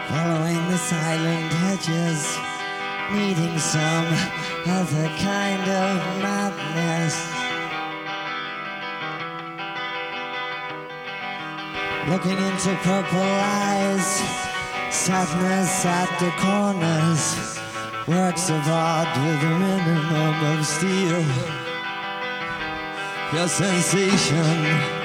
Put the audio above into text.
following the silent hedges, needing some other kind of madness. Looking into purple eyes, sadness at the corners, works of art with a minimum of steel. Your sensation